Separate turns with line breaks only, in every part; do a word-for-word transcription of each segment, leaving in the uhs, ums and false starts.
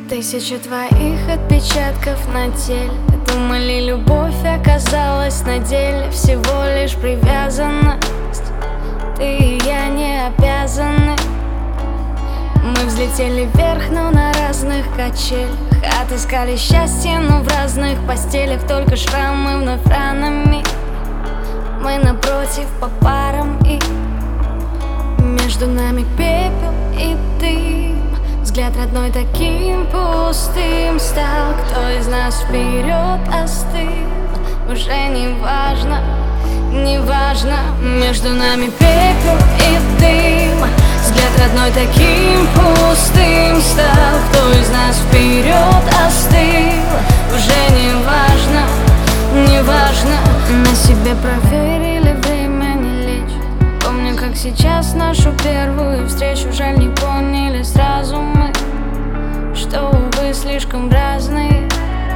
Тысячи твоих отпечатков на теле. Думали, любовь оказалась на деле всего лишь привязанность. Ты и я не обязаны. Мы взлетели вверх, но на разных качелях. Отыскали счастье, но в разных постелях. Только шрамы вновь ранами. Мы напротив по парам, и между нами пепел и дым. Взгляд родной таким пустым стал. Кто из нас вперед остыл, уже не важно, не важно. Между нами пепел и дым. Взгляд родной таким пустым стал. Кто из нас вперед остыл, уже не важно, не важно. На себе проверили, время не лечит. Помню, как сейчас нашу первую встречу. Жаль, не поняли сразу мы, что, увы, слишком разные.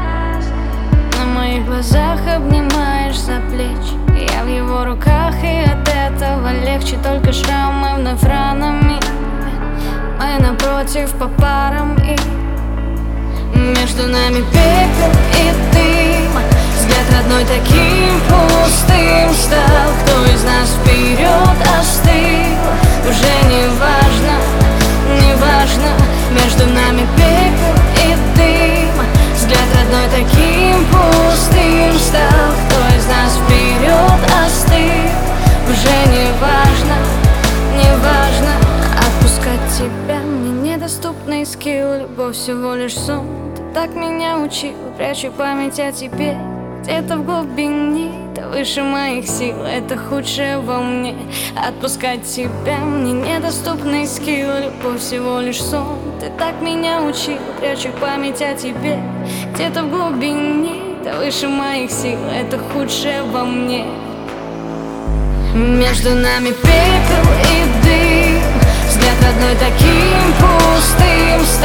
На моих глазах обнимаешь за плечи. Я в его руках, и от этого легче. Только шрамы вновь ранами. Мы напротив по парам, и между нами пепел и дым. Взгляд родной таким пустым стал. Кто из нас вперед остыл, уже не важно, не важно. Между нами пепел и дым. Взгляд родной таким пустым стал. Кто из нас вперед остыл, уже не важно, не важно. Отпускать тебя мне недоступный скилл. Любовь всего лишь сон, ты так меня учил. Прячу память о тебе где-то в глубине. Ты выше моих сил, это худшее во мне. Отпускать тебя мне недоступный скилл. Любовь всего лишь сон, ты так меня учил. Прячу память о тебе где-то в глубине. Ты выше моих сил, это худшее во мне. Между нами пепел и дым. Взгляд родной таким пустым.